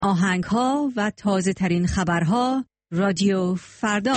آهنگ‌ها و تازه‌ترین خبرها رادیو فردا.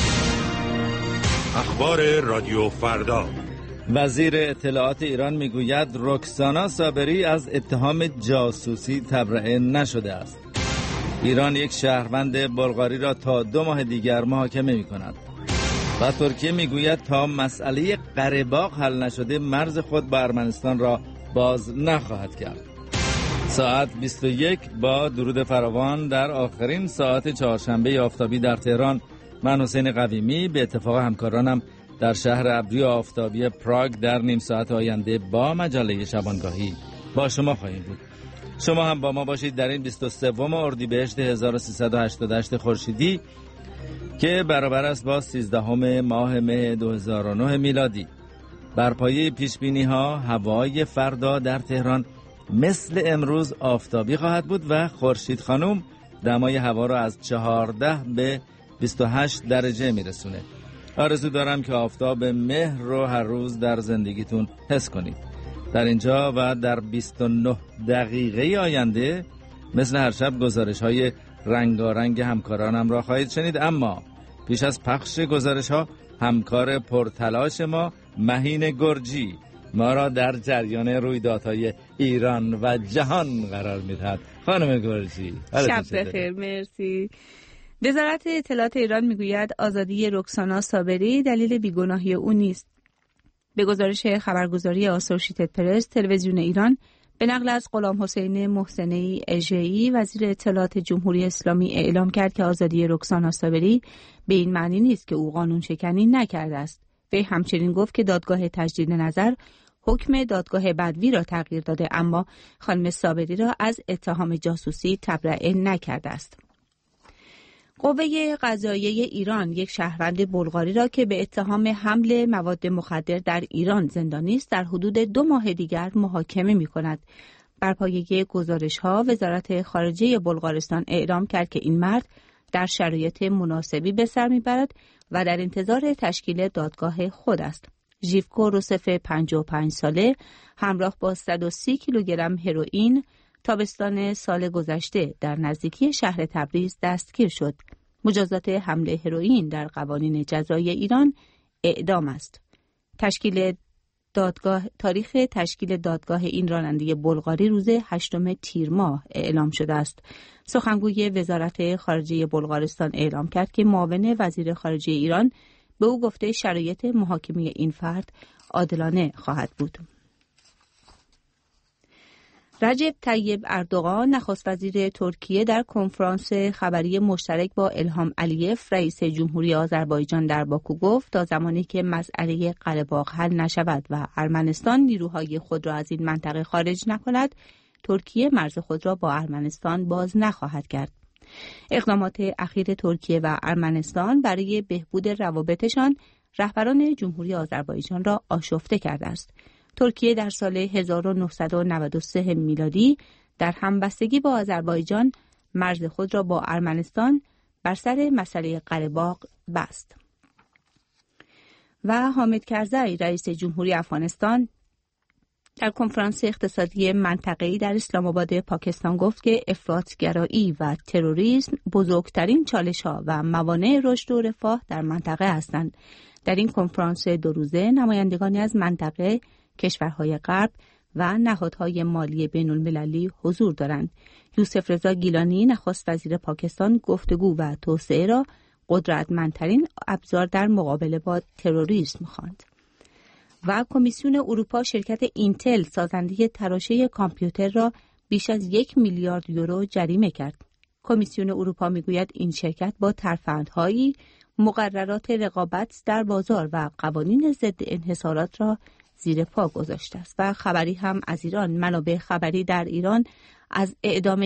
اخبار رادیو فردا. وزیر اطلاعات ایران میگوید رکسانا صابری از اتهام جاسوسی تبرئه نشده است. ایران یک شهروند بلغاری را تا 2 ماه دیگر محاکمه می‌کند. و ترکیه میگوید تا مسئله قره‌باغ حل نشده مرز خود با ارمنستان را باز نخواهد کرد. ساعت 21 با درود فراوان در آخرین ساعت چهارشنبه آفتابی در تهران. من حسین قویمی به اتفاق همکارانم در شهر ابری آفتابی پراگ در نیم ساعت آینده با مجله شبانگاهی با شما خواهیم بود. شما هم با ما باشید در این 23 اردیبهشت 1388 خورشیدی که برابر است با 13 ماه مه 2009 میلادی. بر پایه پیشبینی‌ها هوای فردا در تهران مثل امروز آفتابی خواهد بود و خورشید خانم دمای هوا را از 14 به 28 درجه میرسونه. آرزو دارم که آفتاب مهر رو هر روز در زندگیتون حس کنید. در اینجا و در 29 دقیقه آینده مثل هر شب گزارش‌های رنگارنگ همکارانم را خواهید شنید، اما پیش از پخش گزارش‌ها همکار پرتلاش ما مهین گرجی ما را در جریان رویدادهای ایران و جهان قرار می‌دهد. خانم گرجی شب بخیر. مرسی. وزارت اطلاعات ایران میگوید آزادی رکسانا صابری دلیل بیگناهی او نیست. به گزارش خبرگزاری آسوشیتد پرس، تلویزیون ایران به نقل از غلام حسین محسنی اژه‌ای وزیر اطلاعات جمهوری اسلامی اعلام کرد که آزادی رکسانا صابری به این معنی نیست که او قانون شکنی نکرده است. وی همچنین گفت که دادگاه تجدید نظر حکم دادگاه بدوی را تغییر داده، اما خانم صابری را از اتهام جاسوسی تبرئه نکرده است. قوه قضاییه ایران یک شهروند بلغاری را که به اتهام حمل مواد مخدر در ایران زندانی است در حدود 2 ماه دیگر محاکمه می‌کند. بر پایه گزارش‌ها وزارت خارجه بلغارستان اعلام کرد که این مرد در شرایط مناسبی به سر می‌برد و در انتظار تشکیل دادگاه خود است. ژیوکو روسف 55 ساله همراه با 130 کیلوگرم هروئین تابستان سال گذشته در نزدیکی شهر تبریز دستگیر شد. مجازات حمل هروئین در قوانین جزایی ایران اعدام است. تاریخ تشکیل دادگاه این راننده بلغاری روز 8 تیر ماه اعلام شده است. سخنگوی وزارت خارجه بلغارستان اعلام کرد که معاون وزیر خارجه ایران به او گفته شرایط محاکمه این فرد عادلانه خواهد بود. رجب طیب اردوغان نخست وزیر ترکیه در کنفرانس خبری مشترک با الهام علیف رئیس جمهوری آذربایجان در باکو گفت تا زمانی که مسئله قره‌باغ حل نشود و ارمنستان نیروهای خود را از این منطقه خارج نکند، ترکیه مرز خود را با ارمنستان باز نخواهد کرد. اقدامات اخیر ترکیه و ارمنستان برای بهبود روابطشان رهبران جمهوری آذربایجان را آشفته کرده است. ترکیه در سال 1993 میلادی در همبستگی با آذربایجان مرز خود را با ارمنستان بر سر مسئله قره‌باغ بست. و حامد کرزی رئیس جمهوری افغانستان در کنفرانس اقتصادی منطقه‌ای در اسلام آباد پاکستان گفت که افراط‌گرایی و تروریسم بزرگترین چالش‌ها و موانع رشد و رفاه در منطقه هستند. در این کنفرانس 2 روزه نمایندگانی از منطقه، کشورهای غرب و نهادهای مالی بین‌المللی حضور دارند. یوسف رضا گیلانی نخست وزیر پاکستان گفتگو و توسعه را قدرتمندترین ابزار در مقابله با تروریسم خواند. و کمیسیون اروپا شرکت اینتل سازنده تراشه کامپیوتر را بیش از 1 میلیارد یورو جریمه کرد. کمیسیون اروپا میگوید این شرکت با ترفندهایی مقررات رقابت در بازار و قوانین ضد انحصارات را زیر پا گذاشته است. و خبری هم از ایران. منابع خبری در ایران از اعدام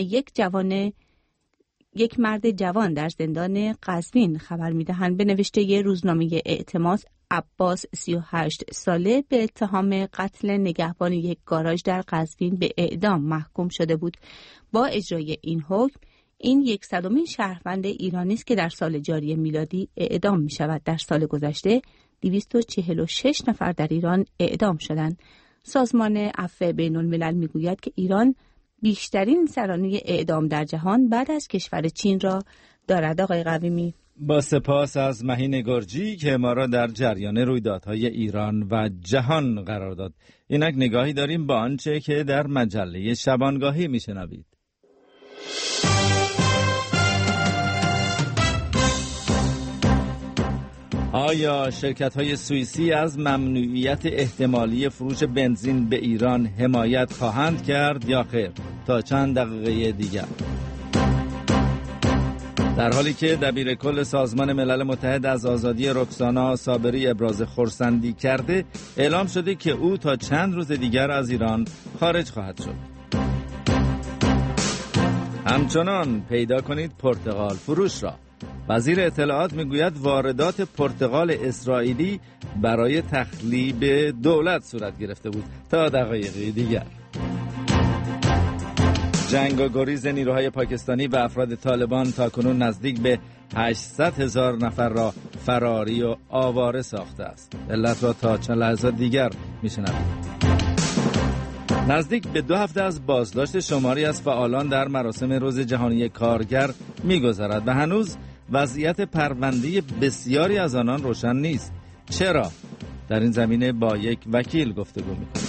یک مرد جوان در زندان قزوین خبر می‌دهند. به نوشته روزنامه اعتماد، عباس 38 ساله به اتهام قتل نگهبان یک گاراژ در قزوین به اعدام محکوم شده بود. با اجرای این حکم این 100مین شهروند ایرانی است که در سال جاری میلادی اعدام می شود. در سال گذشته 246 نفر در ایران اعدام شدند. سازمان عفو بین الملل می گوید که ایران بیشترین سرانه اعدام در جهان بعد از کشور چین را دارد. آقای قویمی، با سپاس از مهین گرجی که ما را در جریان رویدادهای ایران و جهان قرار داد. اینک نگاهی داریم با آنچه که در مجله شبانگاهی میشنوید. آیا شرکت‌های سوئیسی از ممنوعیت احتمالی فروش بنزین به ایران حمایت خواهند کرد یا خیر؟ تا چند دقیقه دیگر. در حالی که دبیر کل سازمان ملل متحد از آزادی رکسانا صابری ابراز خرسندی کرده، اعلام شده که او تا چند روز دیگر از ایران خارج خواهد شد. همچنان پیدا کنید پرتقال فروش را. وزیر اطلاعات میگوید واردات پرتقال اسرائیلی برای تخلیب دولت صورت گرفته بود. تا دقایقی دیگر. جنگ و گریز نیروهای پاکستانی و افراد طالبان تاکنون نزدیک به 800,000 نفر را فراری و آواره ساخته است. علت را تا چند لحظه دیگر میشنوید. نزدیک به 2 هفته از بازداشت شماری از فعالان در مراسم روز جهانی کارگر می‌گذرد و هنوز وضعیت پرونده بسیاری از آنان روشن نیست. چرا؟ در این زمینه با یک وکیل گفتگو می‌کنیم.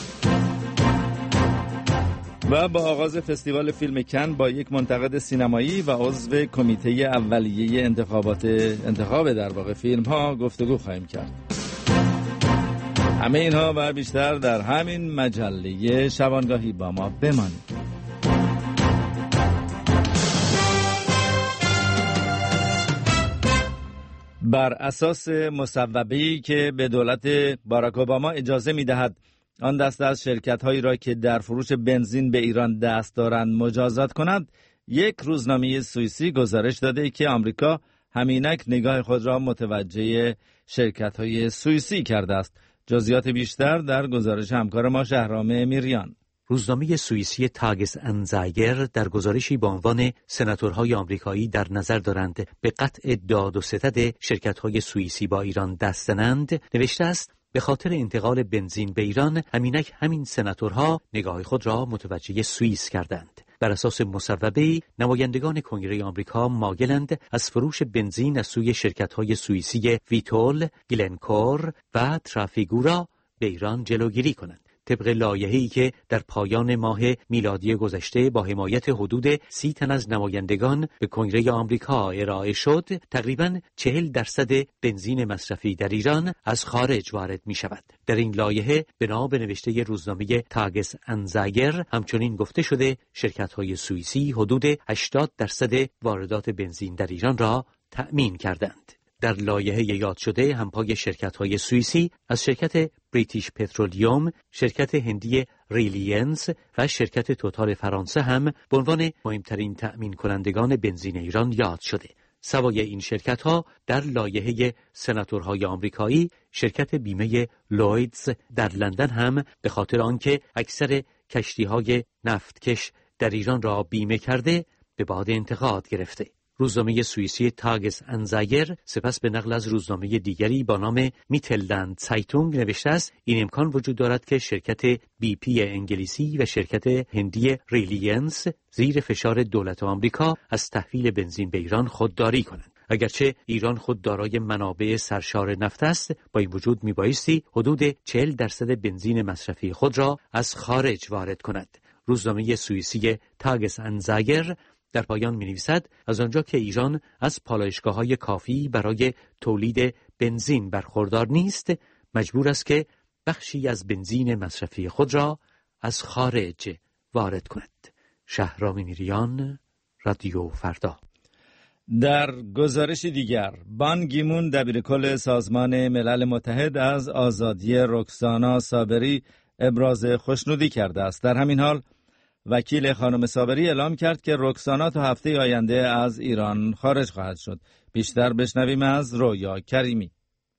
و با آغاز فستیوال فیلم کن با یک منتقد سینمایی و عضو کمیته اولیه انتخاب در واقع فیلم ها گفتگو خواهیم کرد. همه اینها و بیشتر در همین مجله شبانگاهی با ما بمانید. بر اساس مصوبه‌ای که به دولت باراک اوباما اجازه می‌دهد آن دسته از شرکت‌هایی را که در فروش بنزین به ایران دست دارند مجازات کند، یک روزنامه سوئیسی گزارش داده که آمریکا همینک نگاه خود را متوجه شرکت‌های سوئیسی کرده است. جزئیات بیشتر در گزارش همکار ما شهرام میریان. روزنامه سوئیسی تاگس انزایگر در گزارشی با عنوان سناتورهای آمریکایی در نظر دارند به قطع داد و ستد شرکت‌های سوئیسی با ایران دست زنند نوشته است: به خاطر انتقال بنزین به ایران همینک همین سناتورها نگاه خود را متوجه سوئیس کردند. بر اساس مصوبه‌ای نمایندگان کنگره آمریکا مایلند از فروش بنزین از سوی شرکت‌های سوئیسی ویتول، گلنکور و ترافیگورا به ایران جلوگیری کنند. طبق لایحه‌ای که در پایان ماه میلادی گذشته با حمایت حدود 30 تن از نمایندگان به کنگره آمریکا ارائه شد، تقریباً 40% بنزین مصرفی در ایران از خارج وارد می شود. در این لایحه بنا به نوشته روزنامه تاگس انزایگر همچنین گفته شده شرکت‌های سوئیسی حدود 80% واردات بنزین در ایران را تأمین کردند. در لایحه یاد شده همپای شرکت‌های سوئیسی از شرکت بریتیش پترولیوم، شرکت هندی ریلیانس و شرکت توتال فرانسه هم به عنوان مهمترین تأمین کنندگان بنزین ایران یاد شده. سوای این شرکت‌ها در لایحه سناتورهای آمریکایی شرکت بیمه لویدز در لندن هم به خاطر آنکه اکثر کشتی‌های نفتکش در ایران را بیمه کرده به باد انتقاد گرفته. روزنامه سوئیسی تاگس انزایگر سپس به نقل از روزنامه دیگری با نام میتللند سایتونگ نوشته است: این امکان وجود دارد که شرکت بی پی انگلیسی و شرکت هندی ریلیانس زیر فشار دولت آمریکا از تحویل بنزین به ایران خودداری کنند. اگرچه ایران خود دارای منابع سرشار نفت است، با این وجود میبایستی حدود 40% بنزین مصرفی خود را از خارج وارد کند. روزنامه سوئیسی تاگس انزایگر در پایان می‌نویسد: از آنجا که ایران از پالایشگاه‌های کافی برای تولید بنزین برخوردار نیست، مجبور است که بخشی از بنزین مصرفی خود را از خارج وارد کند. شهرام میریان، رادیو فردا. در گزارش دیگر، بان کی مون دبیر کل سازمان ملل متحد از آزادی رکسانا صابری ابراز خوشنودی کرده است. در همین حال وکیل خانم صابری اعلام کرد که رکسانا تا هفته آینده از ایران خارج خواهد شد. بیشتر بشنویم از رویا کریمی.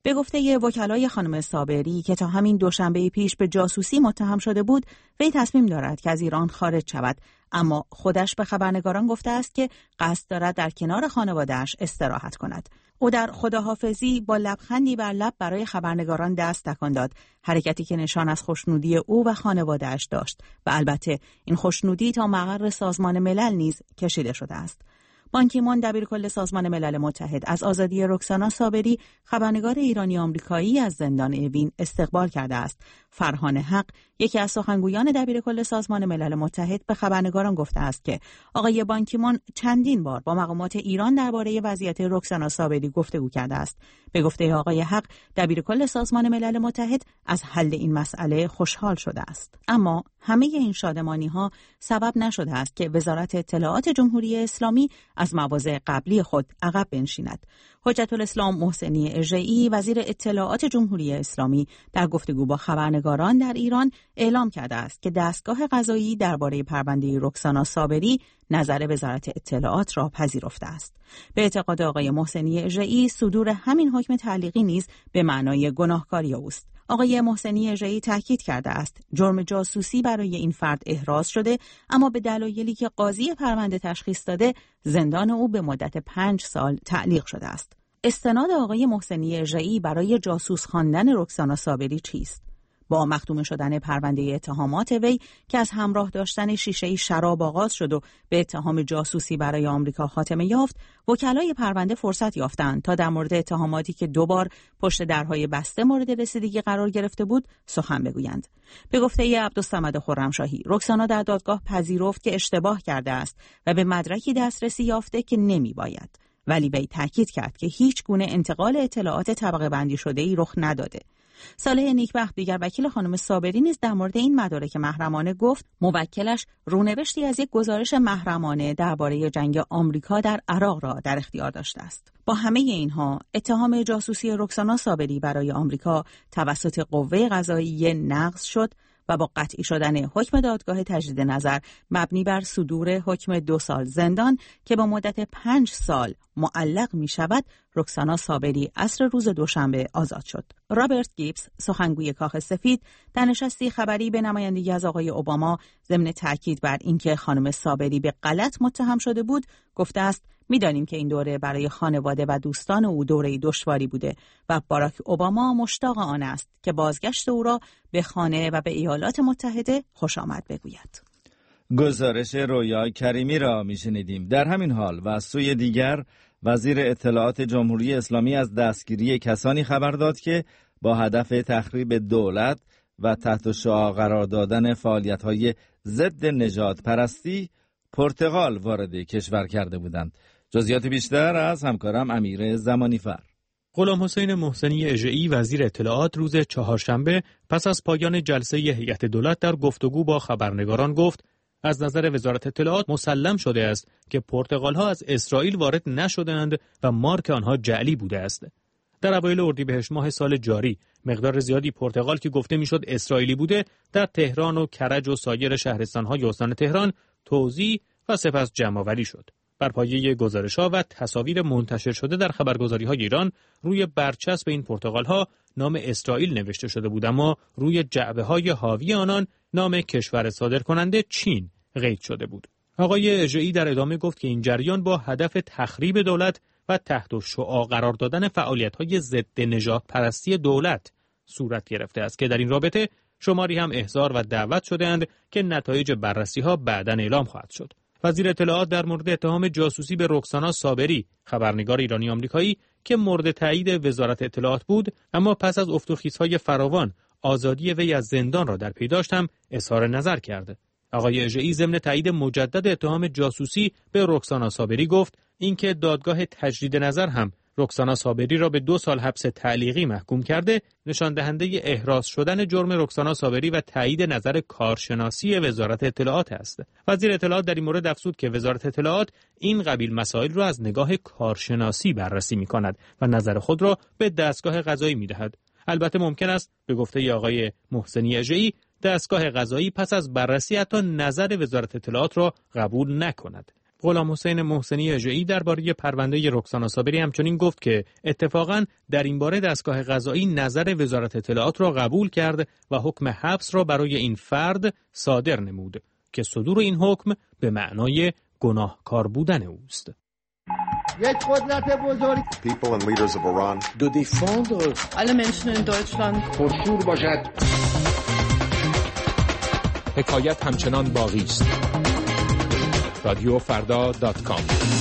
به گفته وکلای خانم صابری که تا همین دوشنبه پیش به جاسوسی متهم شده بود، وی تصمیم دارد که از ایران خارج شود، اما خودش به خبرنگاران گفته است که قصد دارد در کنار خانواده‌اش استراحت کند. او در خداحافظی با لبخندی بر لب برای خبرنگاران دست تکان داد، حرکتی که نشان از خوشنودی او و خانواده‌اش داشت و البته این خوشنودی تا مقر سازمان ملل نیز کشیده شده است. بان کی مون دبیرکل سازمان ملل متحد از آزادی رکسانا صابری، خبرنگار ایرانی آمریکایی از زندان اوین، استقبال کرده است. فرهان حق، یکی از سخنگویان دبیرکل سازمان ملل متحد، به خبرنگاران گفته است که آقای بان کی مون چندین بار با مقامات ایران درباره وضعیت رکسانا صابری گفتگو کرده است. به گفته آقای حق، دبیرکل سازمان ملل متحد از حل این مسئله خوشحال شده است. اما همه این شادمانی‌ها سبب نشده است که وزارت اطلاعات جمهوری اسلامی از مواضع قبلی خود عقب بنشیند. حجت الاسلام محسنی اژه‌ای، وزیر اطلاعات جمهوری اسلامی، در گفتگو با خبرنگاران در ایران اعلام کرده است که دستگاه قضایی درباره پرونده رکسانا صابری نظر وزارت اطلاعات را پذیرفته است. به اعتقاد آقای محسنی اژه‌ای، صدور همین حکم تعلیقی نیز به معنای گناهکاری اوست. آقای محسنی اژه‌ای تاکید کرده است جرم جاسوسی برای این فرد احراز شده، اما به دلایلی که قاضی پرونده تشخیص داده، زندان او به مدت 5 سال تعلیق شده است. استناد آقای محسنی اژه‌ای برای جاسوس خواندن رکسانا صابری چیست؟ با مختوم شدن پرونده اتهامات وی که از همراه داشتن شیشه‌ای شراب آغاز شد و به اتهام جاسوسی برای آمریکا خاتمه یافت، وکلای پرونده فرصت یافتند تا در مورد اتهاماتی که 2 بار پشت درهای بسته مورد رسیدگی قرار گرفته بود سخن بگویند. به گفته عبدالصمد خرمشاهی، رکسانا در دادگاه پذیرفت که اشتباه کرده است و به مدرکی دسترسی یافته که نمی‌باید، ولی وی تاکید کرد که هیچ گونه انتقال اطلاعات طبقه بندی شده‌ای رخ نداده. صالح نیکبخت، دیگر وکیل خانم صابری، نیز در مورد این مدارک محرمانه گفت موکلش رونوشتی از یک گزارش محرمانه درباره جنگ آمریکا در عراق را در اختیار داشته است. با همه اینها، اتهام جاسوسی رکسانا صابری برای آمریکا توسط قوه قضاییه نقض شد و با قطعی شدن حکم دادگاه تجدید نظر مبنی بر صدور حکم 2 سال زندان که با مدت 5 سال معلق می شود، رکسانا صابری عصر روز دوشنبه آزاد شد. رابرت گیبز، سخنگوی کاخ سفید، در نشستی خبری به نمایندگی از آقای اوباما ضمن تاکید بر اینکه خانم صابری به غلط متهم شده بود، گفته است می‌دانیم که این دوره برای خانواده و دوستان او دوره دشواری بوده و باراک اوباما مشتاق آن است که بازگشت او را به خانه و به ایالات متحده خوش آمد بگوید. گزارش رویا کریمی را میشنیدیم. در همین حال و از سوی دیگر، وزیر اطلاعات جمهوری اسلامی از دستگیری کسانی خبر داد که با هدف تخریب دولت و تحت شعاع قرار دادن فعالیت‌های ضد نژاد پرستی پرتغال وارد کشور کرده بودند. جزئیات بیشتر از همکارم امیر زمانیفر. غلام حسین محسنی اژه‌ای، وزیر اطلاعات، روز چهارشنبه پس از پایان جلسه هیئت دولت در گفتگو با خبرنگاران گفت از نظر وزارت اطلاعات مسلم شده است که پرتغال‌ها از اسرائیل وارد نشدند و مارک آنها جعلی بوده است. در اوایل اردیبهشت ماه سال جاری مقدار زیادی پرتغال که گفته میشد اسرائیلی بوده در تهران و کرج و سایر شهرستان‌های استان تهران توزیع و سپس جمع‌آوری شد. بر پایه گزارش‌ها و تصاویر منتشر شده در خبرگزاری‌های ایران روی برچسب این پرتغال‌ها نام اسرائیل نوشته شده بود، اما روی جعبه‌های حاوی آنان نام کشور صادرکننده چین قید شده بود. آقای اژه‌ای در ادامه گفت که این جریان با هدف تخریب دولت و تحت شعاع قرار دادن فعالیت‌های ضد نژاد پرستی دولت صورت گرفته است که در این رابطه شماری هم احضار و دعوت شده‌اند که نتایج بررسی‌ها بعداً اعلام خواهد شد. وزیر اطلاعات در مورد اتهام جاسوسی به رکسانا صابری، خبرنگار ایرانی آمریکایی که مورد تایید وزارت اطلاعات بود اما پس از افت و خیزهای فراوان آزادی وی از زندان را در پی داشت، هم اظهار نظر کرد. آقای اژه‌ای ضمن تایید مجدد اتهام جاسوسی به رکسانا صابری گفت اینکه دادگاه تجدید نظر هم رکسانا صابری را به 2 سال حبس تعلیقی محکوم کرده، نشان دهنده احراز شدن جرم رکسانا صابری و تایید نظر کارشناسی وزارت اطلاعات است. وزیر اطلاعات در این مورد افزود که وزارت اطلاعات این قبیل مسائل را از نگاه کارشناسی بررسی می‌کند و نظر خود را به دستگاه قضایی می‌دهد. البته ممکن است به گفته آقای محسنی اژه‌ای دستگاه قضایی پس از بررسی حتی نظر وزارت اطلاعات را قبول نکند. غلام حسین محسنی اژه‌ای درباره پرونده رکسانا صابری همچنین گفت که اتفاقاً در این باره دستگاه قضایی نظر وزارت اطلاعات را قبول کرد و حکم حبس را برای این فرد صادر نمود که صدور این حکم به معنای گناهکار بودن اوست. یک قدرت بزرگ people and leaders of Iran do défendre alle Menschen in Deutschland پرشور باشد. حکایت همچنان باقی است. رادیوفردا.com.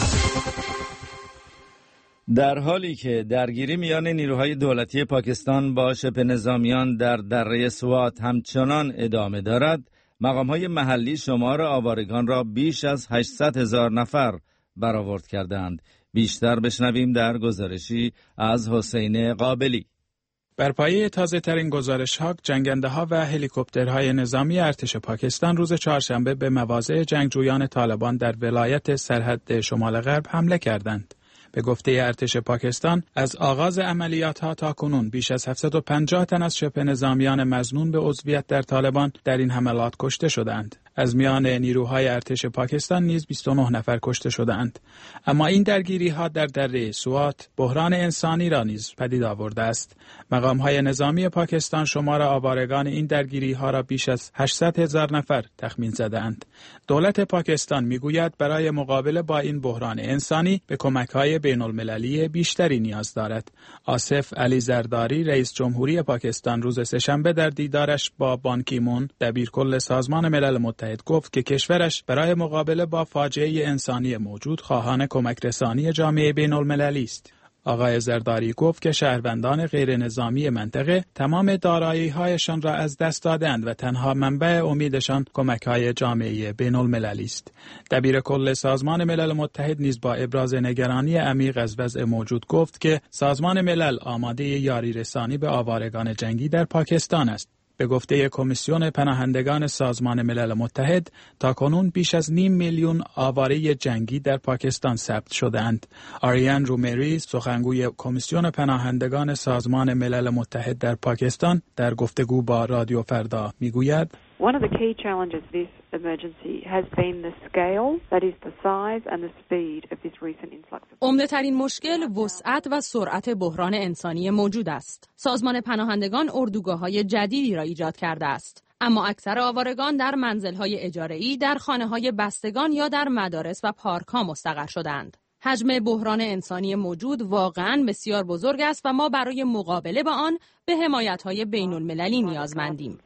در حالی که درگیری میان نیروهای دولتی پاکستان با شبه نظامیان در دره سوات همچنان ادامه دارد، مقام‌های محلی شمار آوارگان را بیش از 800,000 نفر برآورد کردند. بیشتر بشنویم در گزارشی از حسین قابلی. بر پایه تازه‌ترین گزارش‌ها، جنگنده‌ها و هلیکوپترهای نظامی ارتش پاکستان روز چهارشنبه به مواضع جنگجویان طالبان در ولایت سرحد شمال غرب حمله کردند. به گفته ارتش پاکستان، از آغاز عملیات‌ها تا کنون بیش از 750 تن از شبه نظامیان مظنون به عضویت در طالبان در این حملات کشته شدند. از میان نیروهای ارتش پاکستان نیز 29 نفر کشته شدند. اما این درگیری‌ها در دره سوات بحران انسانی را نیز پدید آورده است. مقام‌های نظامی پاکستان شمار آوارگان این درگیری‌ها را بیش از 800,000 نفر تخمین زدند. دولت پاکستان می‌گوید برای مقابله با این بحران انسانی به کمک‌های بین‌المللی بیشتری نیاز دارد. آصف علی زرداری، رئیس جمهوری پاکستان، روز سه‌شنبه در دیدارش با بان کی مون، دبیرکل سازمان ملل متحد، گفت که کشورش برای مقابله با فاجعه انسانی موجود خواهان کمک رسانی جامعه بین‌المللی است. آقای زرداری گفت که شهروندان غیر نظامی منطقه تمام دارایی‌هایشان را از دست دادند و تنها منبع امیدشان کمک‌های جامعه بین‌المللی است. دبیر کل سازمان ملل متحد نیز با ابراز نگرانی عمیق از وضع موجود گفت که سازمان ملل آماده یاری رسانی به آوارگان جنگی در پاکستان است. به گفته کمیسیون پناهندگان سازمان ملل متحد، تاکنون بیش از 500,000 آواره جنگی در پاکستان ثبت شده‌اند. آریان رومری، سخنگوی کمیسیون پناهندگان سازمان ملل متحد در پاکستان، در گفتگو با رادیو فردا میگوید: One of the key challenges of this emergency has been the scale, that is the size and the speed of this recent influx. عمده‌ترین مشکل وسعت و سرعت بحران انسانی موجود است. سازمان پناهندگان اردوگاه‌های جدیدی را ایجاد کرده است. اما اکثر آوارگان در منزل‌های اجاره‌ای، در خانه‌های بستگان یا در مدارس و پارک‌ها مستقر شدند. حجم بحران انسانی موجود واقعاً بسیار بزرگ است و ما برای مقابله با آن به حمایت‌های بین‌المللی نیازمندیم.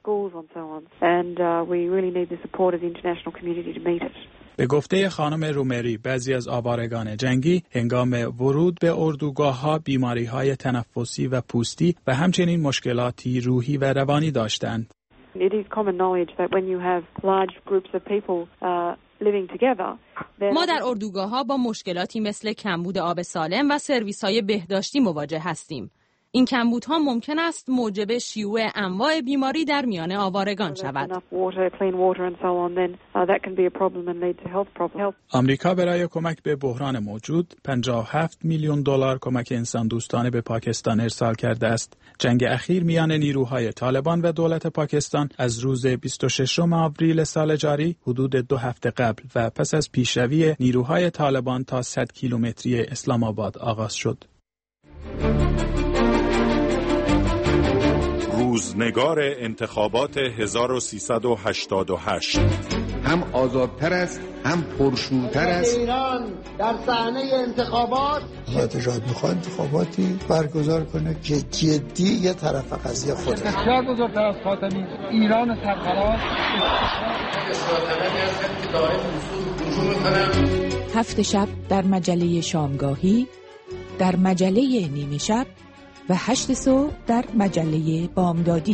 به گفته خانم رومری، بعضی از آوارگان جنگی هنگام ورود به اردوگاه‌ها بیماری‌های تنفسی و پوستی و همچنین مشکلاتی روحی و روانی داشتند. It is common knowledge that when you have large groups of people living together. ما در اردوگاه‌ها با مشکلاتی مثل کمبود آب سالم و سرویس‌های بهداشتی مواجه هستیم. این کمبودها ممکن است موجب شیوع انواع بیماری در میان آوارگان شود. آمریکا برای کمک به بحران موجود 57 میلیون دلار کمک انسان دوستانه به پاکستان ارسال کرده است. جنگ اخیر میان نیروهای طالبان و دولت پاکستان از روز 26 آوریل سال جاری حدود 2 هفته قبل و پس از پیشروی نیروهای طالبان تا 100 کیلومتری اسلام آباد آغاز شد. روزنگار انتخابات 1388 هم آزادتر است، هم پرشورتر است. ایران در صحنه انتخابات اتحاد میخواد انتخاباتی برگزار کنه که جدی یه طرف قضیه خوده. بسیار بزرگتر از خاتمی ایران سرفراز. هفت شب در مجله شامگاهی، در مجله نیمه شب و 8 صبح در مجله بامدادی.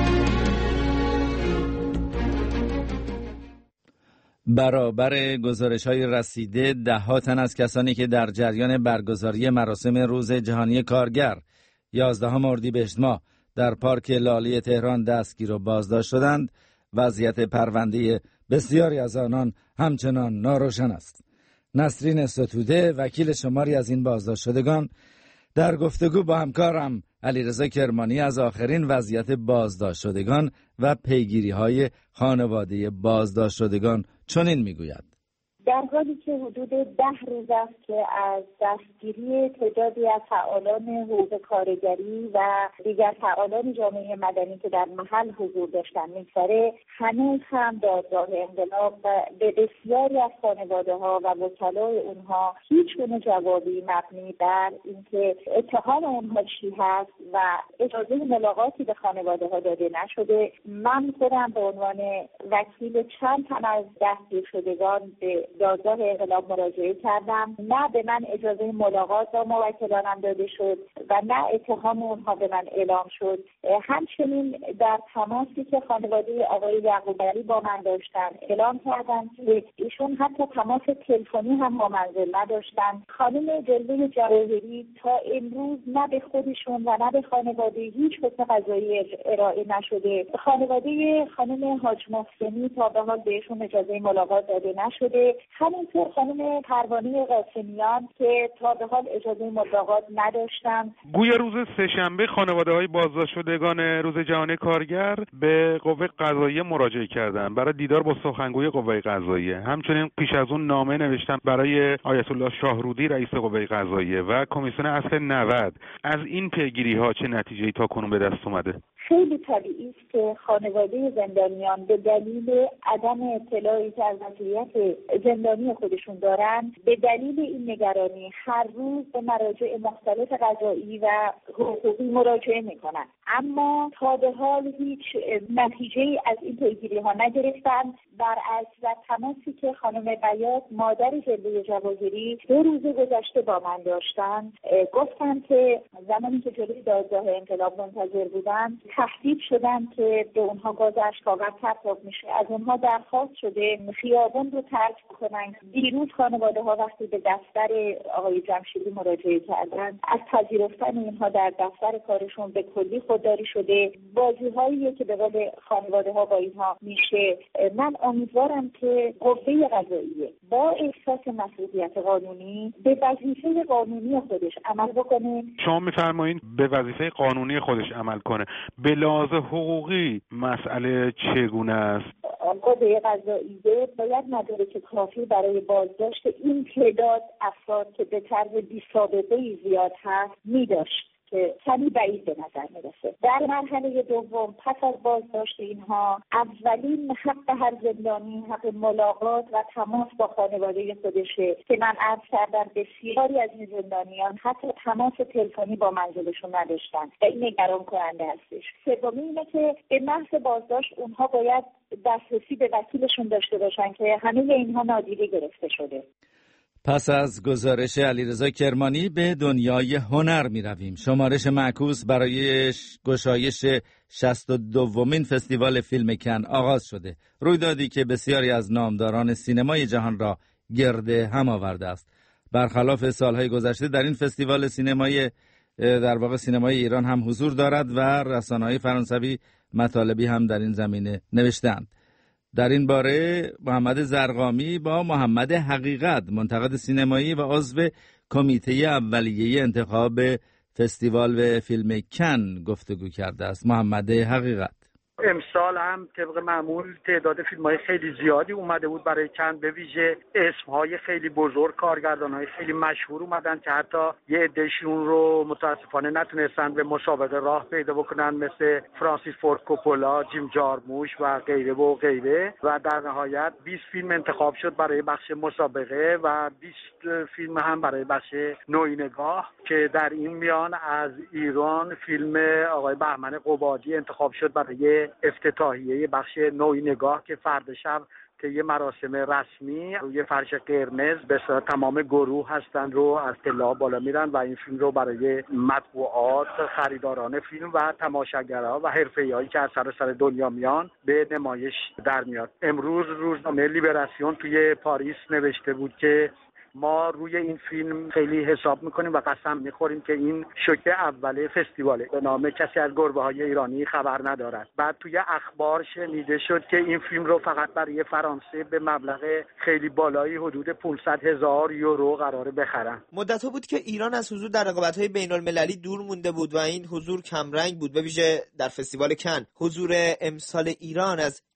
برابر گزارش‌های رسیده، 10 تن از کسانی که در جریان برگزاری مراسم روز جهانی کارگر 11 اردیبهشت ماه در پارک لاله تهران دستگیر و بازداشت شدند. وضعیت پرونده بسیاری از آنان همچنان ناروشن است. نسرین ستوده، وکیل شماری از این بازداشت شدگان، در گفتگو با همکارم علیرضا کرمانی از آخرین وضعیت بازداشت شدگان و پیگیری‌های خانواده بازداشت شدگان چنین میگوید: در حالی که حدود 10 روز است که از دستگیری تعدادی از فعالان حقوق کارگری و دیگر فعالان جامعه مدنی که در محل حضور داشتن می‌گذره، هنوز هم دادگاه انقلاب به بسیاری از خانواده‌ها و وکلای اونها هیچ گونه جوابی مبنی بر اینکه اتهام اونها چی هست و اجازه ملاقاتی به خانواده‌ها داده نشده. من خودم به عنوان وکیل چند تن از دستگیر شدگان به دادگاه انقلاب مراجعه کردم. نه به من اجازه ملاقات با موکلانم داده شد و نه اتهام اونها به من اعلام شد. همچنین در تماسی که خانواده آقای یعقوبی با من داشتن اعلام کردن که ایشون حتی تماس تلفنی هم با منزل نداشتن. خانم جلوه جواهری تا امروز نه به خودشون و نه به خانواده هیچ حکم قضایی ارائه نشده. خانواده خانم حاج محسنی تا به حال بهشون اجازه ملاقات داده نشده. همینطور خانم پروانه قاسمیان که تا به حال اجازه ملاقات نداشتن. گویا روز سه‌شنبه خانواده‌های بازداشت شدگان روز جهانی کارگر به قوه قضاییه مراجعه کردند برای دیدار با سخنگوی قوه قضاییه. همچنین پیش از اون نامه نوشتن برای آیت الله شاهرودی رئیس قوه قضاییه و کمیسیون اصل 90. از این پیگیری‌ها چه نتیجه‌ای تاکنون به دست اومده؟ خیلی طبیعی است که خانواده زندانیان به دلیل عدم اطلاعی که از مسئولیت زندانی خودشون دارن، به دلیل این نگرانی هر روز به مراجع مختلف قضایی و حقوقی مراجعه میکنن، اما تا به حال هیچ نتیجه‌ای از این پیگیری‌ها نگرفتن. برعکس و تماسی که خانم بیات مادر جلوه جواهری 2 روز گذشته با من داشتن، گفتن که زمانی که جلوی دادگاه انقلاب منتظر بودن تهدید شدن که به اونها گاز اشک‌آور پرتاب میشه. از اونها درخواست شده خیابان رو ترک بکنن. دیروز خانواده‌ها وقتی به دفتر آقای جمشیدی مراجعه کردن، از پذیرفتن اینها در دفتر کارشون به کلی خودداری شده. بازی‌هایی که به قول خانواده‌ها با اینها میشه. من امیدوارم که قوه قضاییه با احساس مسئولیت قانونی به وظیفه قانونی خودش عمل بکنه. شما می‌فرمایید به وظیفه قانونی خودش عمل کنه. به لحاظ حقوقی مسئله چگونه است؟ قوه قضاییه باید مدارک کافی برای بازداشت این تعداد افراد که به طرز بی‌سابقه‌ای زیاد هست می‌داشت که کمی بعید به نظر میرسه. در مرحله دوم پس از بازداشت اینها، اولین حق هر زندانی حق ملاقات و تماس با خانواده خودشه که من عرض کردم بسیاری از این زندانیان حتی تماس تلفنی با منزلشون نداشتن و این نگران کننده هستش. سومی اینه که به محض بازداشت اونها باید دسترسی به وکیلشون داشته باشن که همه اینها نادیده گرفته شده. پس از گزارش علیرضا کرمانی به دنیای هنر می رویم. شمارش معکوس برای گشایش 62مین فستیوال فیلم کن آغاز شده. رویدادی که بسیاری از نامداران سینمای جهان را گرد هم آورده است. برخلاف سالهای گذشته در این فستیوال سینمای ایران هم حضور دارد و رسانه‌های فرانسوی مطالبی هم در این زمینه نوشتند. در این باره محمد زرقامی با محمد حقیقت، منتقد سینمایی و عضو کمیته اولیه انتخاب فستیوال و فیلم کن گفتگو کرده است. محمد حقیقت: امسال هم طبق معمول تعداد فیلم‌های خیلی زیادی اومده بود برای کن، به ویژه اسم‌های خیلی بزرگ، کارگردان‌های خیلی مشهور اومدن که حتی یه عده‌شون رو متاسفانه نتونستن به مسابقه راه پیدا بکنن، مثل فرانسیس فورد کوپولا، جیم جارموش و غیره و غیره. و در نهایت 20 فیلم انتخاب شد برای بخش مسابقه و 20 فیلم هم برای بخش نوعی نگاه که در این میان از ایران فیلم آقای بهمن قبادی انتخاب شد برای افتتاحیه بخش نوعی نگاه که فردا شب که یه مراسم رسمی روی فرش قرمز به صورت تمام گروه هستن رو از طلا بالا میرن و این فیلم رو برای مطبوعات، خریداران فیلم و تماشاگرها و حرفه‌ای‌هایی که از سر دنیا میان به نمایش در میاد. امروز روزنامه لیبراسیون توی پاریس نوشته بود که ما روی این فیلم خیلی حساب میکنیم و قسم میخوریم که این شوکه اوله فستیواله، به نام کسی از گربه‌های ایرانی خبر ندارد. بعد توی اخبار شنیده شد که این فیلم رو فقط برای فرانسه به مبلغ خیلی بالایی حدود 500,000 یورو قراره بخرن. مدت‌ها بود که ایران از حضور در رقابت‌های بین‌المللی دور مونده بود و این حضور کمرنگ بود، به ویژه در فستیوال کن. حضور امسال ایران از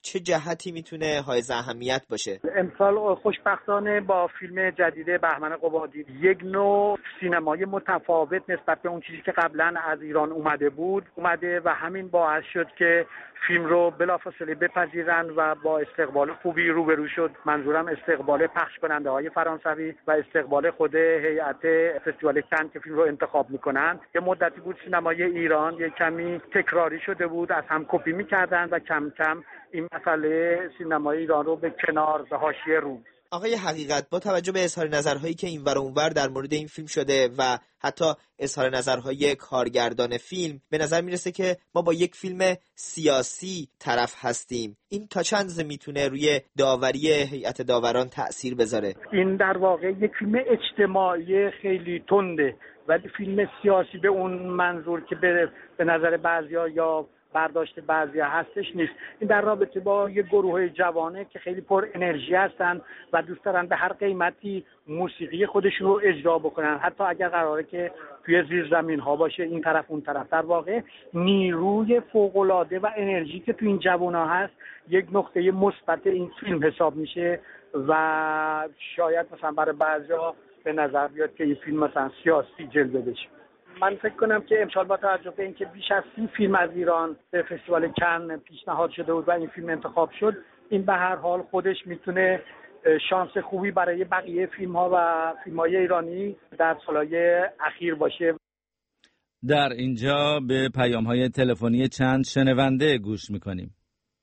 چه جهتی میتونه حائز اهمیت باشه؟ امسال خوشبختانه با فیلم جدید بهمن قبادی یک نوع سینمای متفاوت نسبت به اون چیزی که قبلا از ایران اومده و همین باعث شد که فیلم رو بلافاصله بپذیرن و با استقبال خوبی روبرو شد. منظورم استقبال پخش کننده های فرانسوی و استقبال خود هیئت فستیوال کن که فیلم رو انتخاب میکنن. یه مدتی بود سینمای ایران یه کمی تکراری شده بود، از هم کپی میکردن و کم کم این مسئله سینمای ایران رو به کنار، به حاشیه رو. آقای حقیقت، با توجه به اظهار نظرهایی که این ور اونور در مورد این فیلم شده و حتی اظهار نظرهای کارگردان فیلم، به نظر میرسه که ما با یک فیلم سیاسی طرف هستیم. این تا چند میتونه روی داوری هیئت داوران تأثیر بذاره؟ این در واقع یک فیلم اجتماعی خیلی تنده، ولی فیلم سیاسی به اون منظور که به نظر بعضیا یا برداشت بعضیا هستش نیست. این در رابطه با یک گروه جوانه که خیلی پر انرژی هستن و دوست دارن به هر قیمتی موسیقی خودشون رو اجرا بکنن، حتی اگر قراره که توی زیر زمین ها باشه، این طرف اون طرف. در واقع نیروی فوق العاده و انرژی که تو این جوونا هست یک نقطه مثبت این فیلم حساب میشه و شاید مثلا برای بعضیا به نظر بیاد که این فیلم مثلا سیاسی جلوه بشه. من فکر کنم که امسال با توجه به اینکه بیش از 30 فیلم از ایران به فستیوال کن پیشنهاد شده بود و این فیلم انتخاب شد، این به هر حال خودش میتونه شانس خوبی برای بقیه فیلم‌ها و فیلم‌های ایرانی در سالهای اخیر باشه. در اینجا به پیام‌های تلفنی چند شنونده گوش می‌کنیم.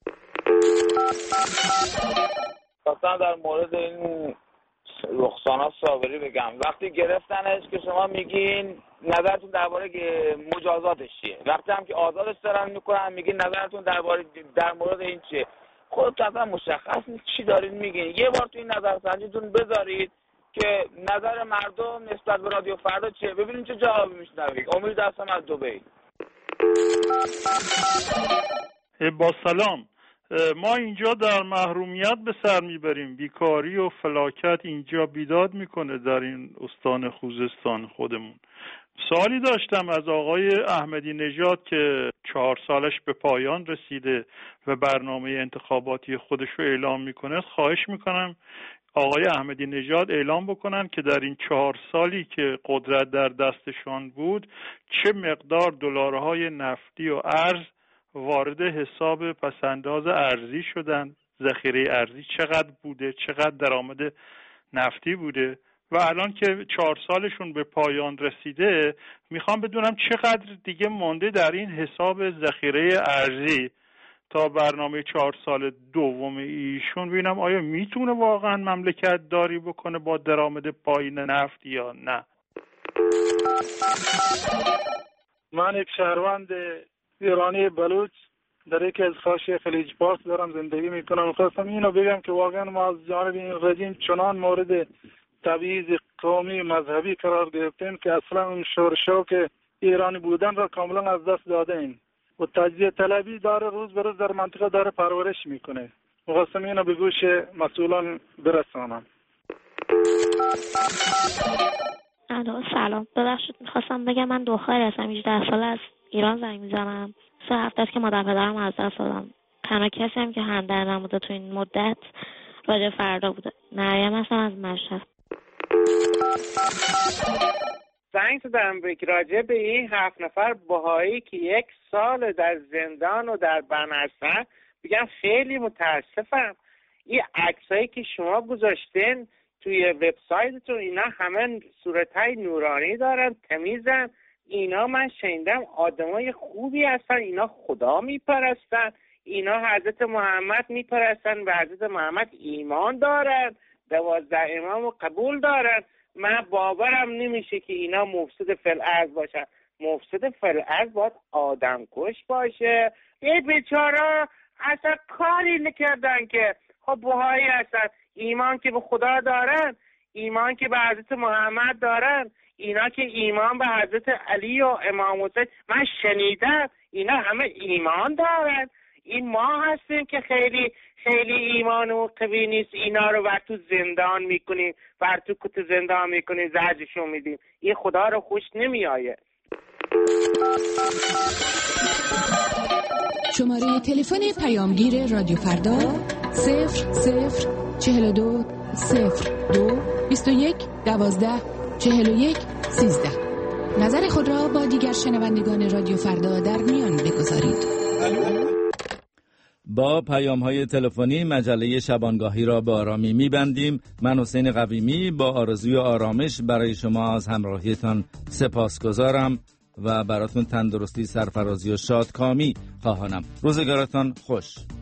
خواستم در مورد این رخسانا صابری بگم. وقتی گرفتنش که شما میگین نظرتون درباره مجازاتش چیه؟ وقتی هم که آزادش دارن میکنن میگین نظرتون در مورد این چیه؟ خودتون اصلا مشخص نیست چی دارین میگین. یه بار تو این نظرسنجیتون بذارید که نظر مردم نسبت به رادیو فردا چیه، ببینیم چه جوابی میشنوید. امید هستم از دبی. با سلام. ما اینجا در محرومیت به سر میبریم، بیکاری و فلاکت اینجا بیداد میکنه در این استان خوزستان خودمون. سوالی داشتم از آقای احمدی نژاد که 4 سالش به پایان رسیده و برنامه انتخاباتی خودش رو اعلام میکنه. خواهش میکنم آقای احمدی نژاد اعلام بکنن که در این 4 سالی که قدرت در دستشان بود چه مقدار دلارهای نفتی و ارز وارد حساب پسنداز ارزی شدن، ذخیره ارزی چقدر بوده، چقدر درآمد نفتی بوده و الان که 4 سالشون به پایان رسیده میخوام بدونم چقدر دیگه مونده در این حساب ذخیره ارزی تا برنامه 4 سال دوم ایشون، ببینم آیا میتونه واقعا مملکت داری بکنه با درآمد پایین نفت یا نه. من یک شهروند ایرانی بلوچ در یکی از حاشیه خلیج فارس دارم زندگی میکنم. خواستم اینو بگم که واقعا ما از جانب این رژیم چنان مورد تبعیض قومی مذهبی قرار گرفتیم که اصلا اون شورشو که ایرانی بودن را کاملا از دست داده ایم و تجزیه طلبی داره روز به روز در منطقه داره پرورش میکنه. خواستم اینو به گوش مسئولان برسانم. سلام، ببخشید میخواستم بگم من دختری هستم، 18 ساله از ایران زنگ میزنم. 3 هفته است که مادر پدرم از دست دادم. تنها کسی هم که همدردم بوده تو این مدت راجع فردا بوده. مریم هستم از مشهد. زنگ زدم راجع به این 7 نفر بهایی که 1 سال در زندان و در بند هستن. بگم خیلی متاسفم. این عکسایی که شما گذاشتین توی وبسایتتون اینا همه صورتای نورانی دارن، تمیزن. اینا من شنیدم آدمای خوبی هستن، اینا خدا میپرستن، اینا حضرت محمد میپرستن و حضرت محمد ایمان دارن، 12 امامو قبول دارن. من باورم نمیشه که اینا مفسد فی الارض باشن. مفسد فی الارض باید آدم کش باشه. یه بیچاره اصلا کاری نکردن که خب بهایی هستن، ایمان که به خدا دارن، ایمان که به حضرت محمد دارن، اینا که ایمان به حضرت علی و امام حسین، من شنیدم اینا همه ایمان دارن. این ما هستیم که خیلی خیلی ایمان و قوی نیست، اینا رو بر تو زندان میکنیم، بر تو کت زندان میکنیم، زجرشون میدیم. این خدا رو خوش نمیآیه. شماره تلفن پیامگیر رادیو فردا 0042 02 21 12 41 13. نظر خود را با دیگر شنوندگان رادیو فردا در میان بگذارید. با پیام‌های تلفنی مجله شبانگاهی را به آرامی می‌بندیم. من حسین قویمی با آرزوی آرامش برای شما از همراهیتان سپاسگزارم و براتون تندرستی، سرفرازی و شادکامی خواهانم. روزگارتان خوش.